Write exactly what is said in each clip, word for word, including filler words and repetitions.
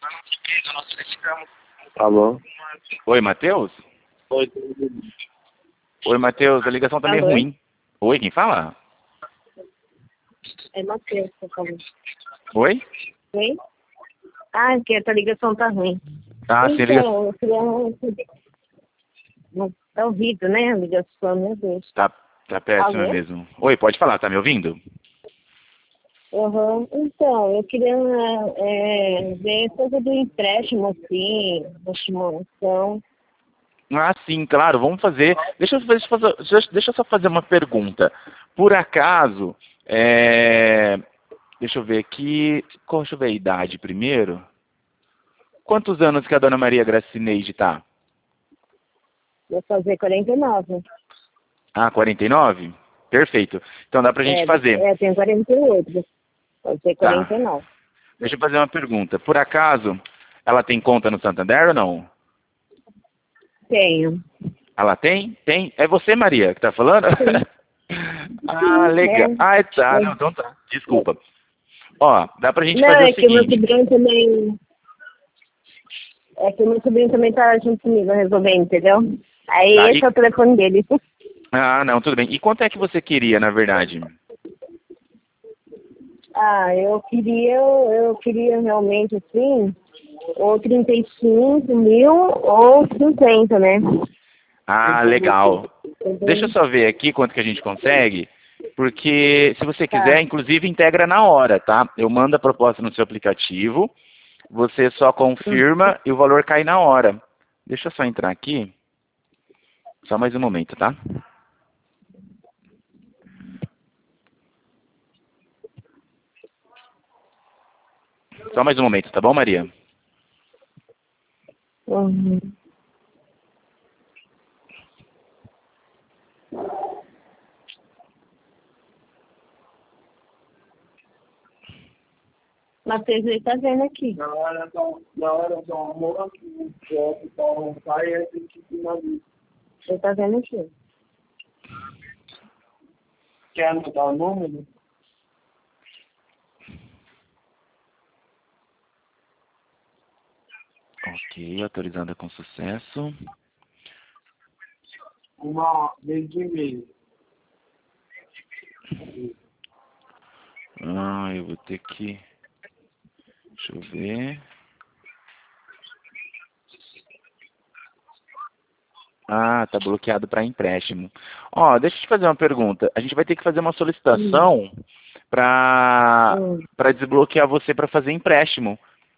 Alô? Oi, Matheus? Oi. Oi, Matheus, a ligação tá meio Alô? ruim. Oi, quem fala? É Matheus, por favor. Oi? Oi? Ah, é que a tua ligação tá ruim. Ah, sim, a ligação. Então, eu queria... Não, tá horrível, né, a ligação, meu Deus. Tá, tá péssima Alô? mesmo. Oi, pode falar, tá me ouvindo? Uhum. Então, eu queria é, ver coisa do empréstimo, assim, da estimulação. Ah, sim, claro, vamos fazer. Deixa eu, deixa eu fazer- deixa- deixa eu só fazer uma pergunta. Por acaso, é, deixa eu ver aqui, qual- deixa eu ver a idade primeiro. Quantos anos que a dona Maria Gracineide tá? Vou fazer quarenta e nove. Ah, quarenta e nove? Perfeito. Então dá pra gente É, fazer. é, tenho quarenta e oito. Vou fazer Tá. quarenta e nove. Deixa eu fazer uma pergunta. Por acaso, ela tem conta no Santander ou não? Tenho. Ela tem? Tem? É você, Maria, que tá falando? Ah, legal. É. Ah, tá. Não, então tá. Desculpa. Ó, dá pra gente Não, fazer é o que o meu seguinte. sobrinho também... É que o meu sobrinho também tá junto comigo resolvendo, entendeu? Aí Tá, esse e- é o telefone dele. Ah, não, tudo bem. E quanto é que você queria, na verdade? Ah, eu queria, eu queria realmente assim, ou trinta e cinco mil ou cinquenta, né? Ah, legal. Deixa eu só ver aqui quanto que a gente consegue, porque se você Tá. quiser, inclusive integra na hora, tá? Eu mando a proposta no seu aplicativo, você só confirma e o valor cai na hora. Deixa eu só entrar aqui. Só mais um momento, tá? Só mais um momento, tá bom, Maria? Uhum. Matheus, ele tá vendo aqui. Na hora do, na hora do almoço, o outro não sai, a gente finaliza. Ele tá vendo aqui. Quer anotar o número? Ok, autorizada com sucesso. Uma vez e meio. Ah, eu vou ter que... Deixa eu ver... Ah, tá bloqueado para empréstimo. Ó, deixa eu te fazer uma pergunta. A gente vai ter que fazer uma solicitação para Hum. para desbloquear você para fazer empréstimo.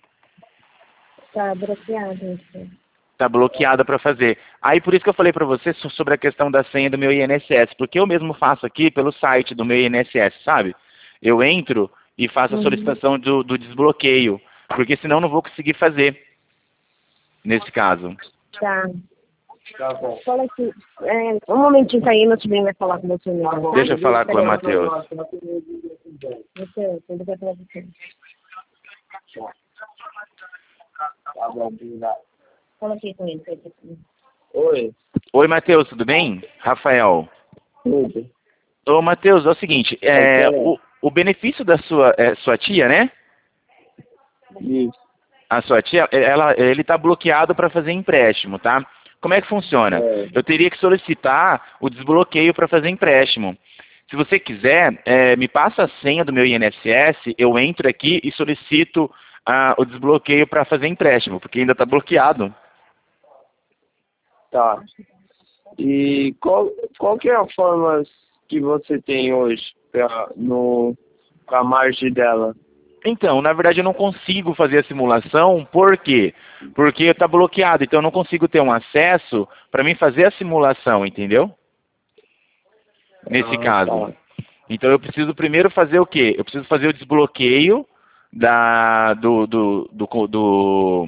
Tá bloqueado isso. Tá bloqueada para fazer. Aí por isso que eu falei para você so- sobre a questão da senha do meu I N S S, porque eu mesmo faço aqui pelo site do meu I N S S, sabe? Eu entro e faço a Uhum. solicitação do, do desbloqueio, porque senão não vou conseguir fazer nesse caso. Tá. Tá bom. Fala aqui. É, um momentinho aí, meu sobrinho vai falar com você mesmo. Tá bom. Deixa eu falar com o Peraí. Matheus. Matheus, ele vai falar com você. Tá bom, obrigado. Fala aqui com ele. pra ele aqui. Oi. Oi, Matheus, tudo bem? Rafael. Tudo. Ô, Matheus, é o seguinte, é, o, o benefício da sua, é, sua tia, né? Isso. A sua tia, ela, ele está bloqueado para fazer empréstimo, tá? Como é que funciona? É. Eu teria que solicitar o desbloqueio para fazer empréstimo. Se você quiser, é, me passa a senha do meu I N S S, eu entro aqui e solicito ah, o desbloqueio para fazer empréstimo, porque ainda está bloqueado. Tá. E qual, qual que é a forma que você tem hoje pra, no, com a margem dela? Então, na verdade eu não consigo fazer a simulação, por quê? Porque está bloqueado, então eu não consigo ter um acesso para mim fazer a simulação, entendeu? Nesse Ah, caso. tá. Então eu preciso primeiro fazer o quê? Eu preciso fazer o desbloqueio da, do, do, do, do-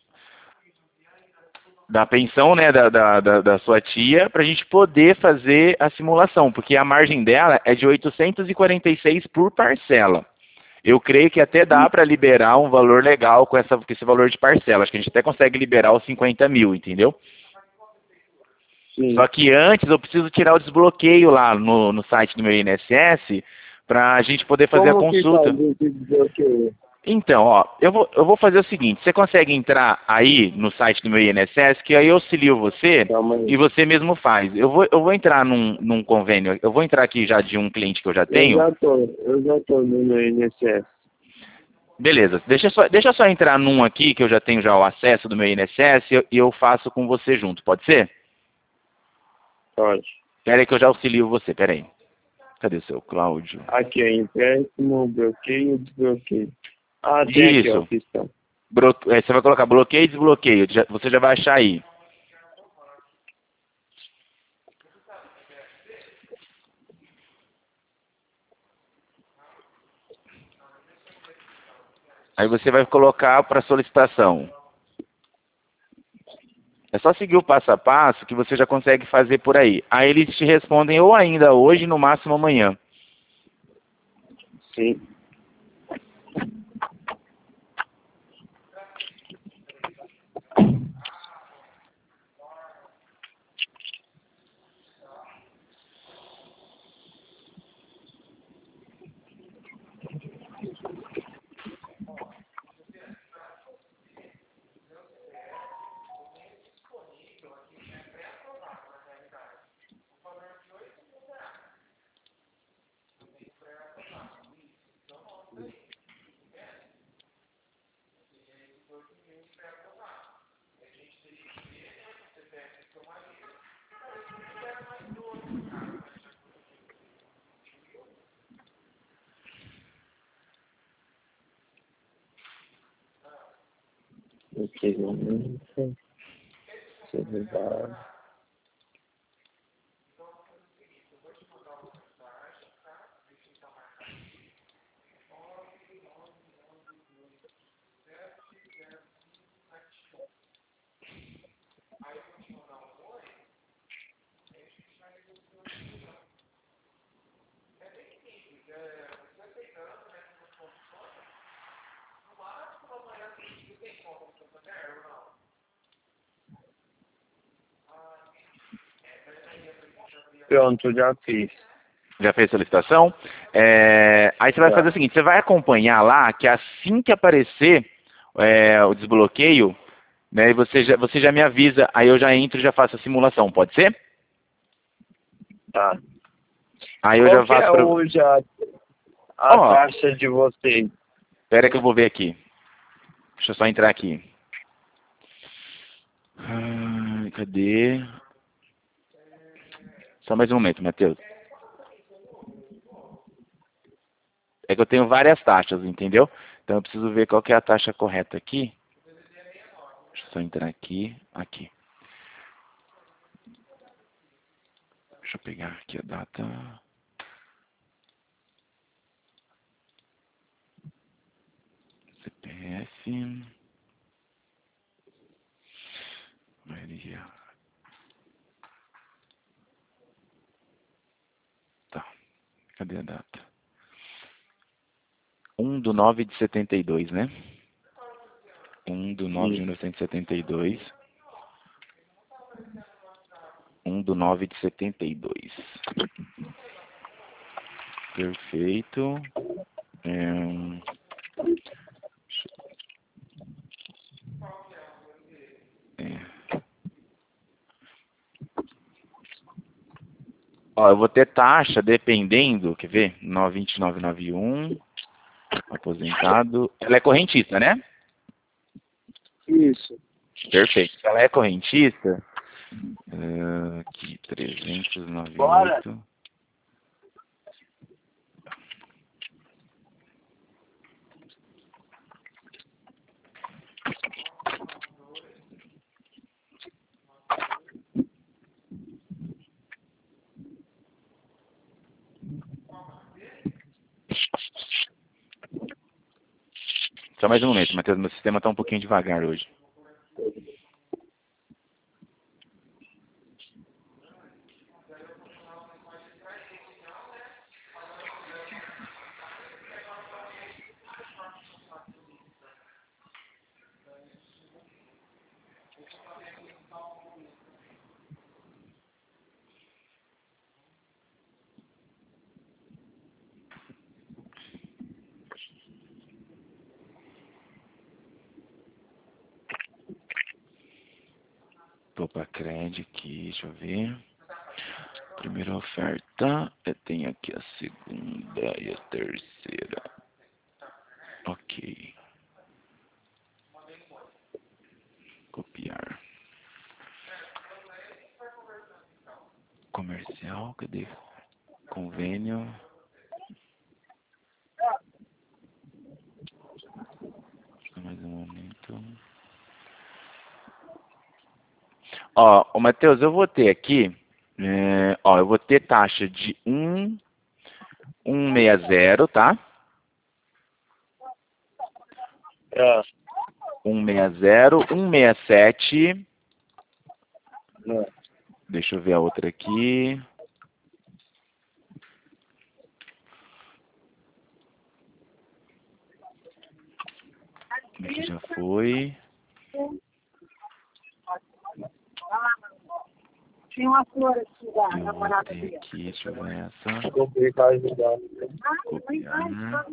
da pensão, né, da, da, da, da sua tia, para a gente poder fazer a simulação, porque a margem dela é de oitocentos e quarenta e seis por parcela. Eu creio que até dá para liberar um valor legal com, essa, com esse valor de parcela. Acho que a gente até consegue liberar os cinquenta mil, entendeu? Sim. Só que antes eu preciso tirar o desbloqueio lá no, no site do meu I N S S para a gente poder fazer Como a que consulta. faz esse desbloqueio? Então, ó, eu vou, eu vou fazer o seguinte, você consegue entrar aí no site do meu I N S S, que aí eu auxilio você Calma e aí. você mesmo faz. Eu vou, eu vou entrar num, num convênio, eu vou entrar aqui já de um cliente que eu já Eu tenho. já tô, eu já tô no meu I N S S. Beleza, deixa eu só, deixa eu só entrar num aqui, que eu já tenho já o acesso do meu I N S S e eu, e eu faço com você junto, pode ser? Pode. Pera aí que eu já auxilio você, pera aí. Cadê o seu Cláudio? Aqui, ó, empréstimo, bloqueio, desbloqueio. Ah, tem aqui, ó, Isso, opção. Bro- é, você vai colocar bloqueio e desbloqueio, já- você já vai achar aí. Aí você vai colocar para solicitação. É só seguir o passo a passo que você já consegue fazer por aí. Aí eles te respondem ou ainda hoje, no máximo amanhã. Sim. Equipamento, celular. Pronto, já fiz. Já fez solicitação? É, aí você vai Já. fazer o seguinte, você vai acompanhar lá que assim que aparecer é, o desbloqueio, né, e você já, você já me avisa, aí eu já entro e já faço a simulação, pode ser? Tá. Aí eu Qual já que é faço pra... hoje a, a Ó, taxa de vocês? espera que eu vou ver aqui. Deixa eu só entrar aqui. Ah, cadê? Só mais um momento, Matheus. É que eu tenho várias taxas, entendeu? Então eu preciso ver qual que é a taxa correta aqui. Deixa eu só entrar aqui. Aqui. Deixa eu pegar aqui a data. C P F. Maria. Tá. Cadê a data? um do nove de setenta e dois, né? um do nove de mil Isso. novecentos e setenta e dois. um do nove de setenta e dois. Perfeito. É, é. Ó, eu vou ter taxa dependendo, quer ver? nove vinte e nove noventa e um, aposentado. Ela é correntista, né? Isso. Perfeito. Se ela é correntista, ah, aqui, trezentos e noventa e Bora. oito. Só mais um momento, Matheus, meu sistema está um pouquinho devagar hoje. Topacred aqui, deixa eu ver. Primeira oferta, eu tenho aqui a segunda e a terceira. Ok. Copiar. Comercial, cadê? Convênio. Só mais um momento. Ó, ô Matheus, eu vou ter aqui, é, ó, eu vou ter taxa de um, um seis zero, tá? É. um seis zero, um seis sete. É. Deixa eu ver a outra aqui. Aqui já foi. Tinha uma flor aqui da Eu vou namorada ter dele. aqui, deixa eu ver essa. Comprei para ajudar. Copiar.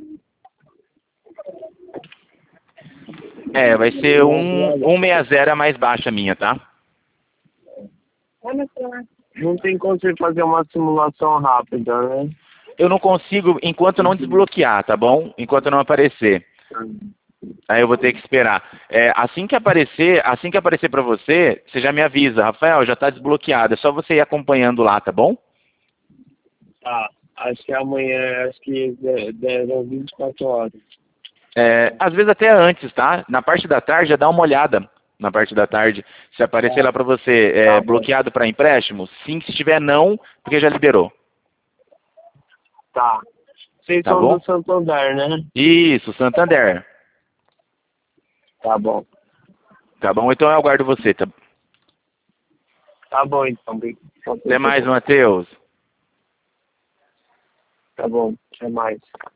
É, vai ser um, um seis zero a mais baixa a minha, tá? Olha só. Não tem como você fazer uma simulação rápida, né? Eu não consigo enquanto não desbloquear, tá bom? Enquanto não aparecer. Aí eu vou ter que esperar. É, assim que aparecer, assim que aparecer pra você, você já me avisa. Rafael, já tá desbloqueado. É só você ir acompanhando lá, tá bom? Tá. Acho que amanhã, acho que de- deram vinte e quatro horas. É, às vezes até antes, tá? Na parte da tarde, já dá uma olhada. Na parte da tarde, se aparecer lá pra você, é, Tá bom. bloqueado para empréstimo, sim, se tiver não, porque já liberou. Tá. Vocês Tá são bom? do Santander, né? Isso, Santander. Tá bom. Tá bom? Então eu aguardo você. Tá? Tá bom, então. Até mais, Matheus. Tá bom. Até mais.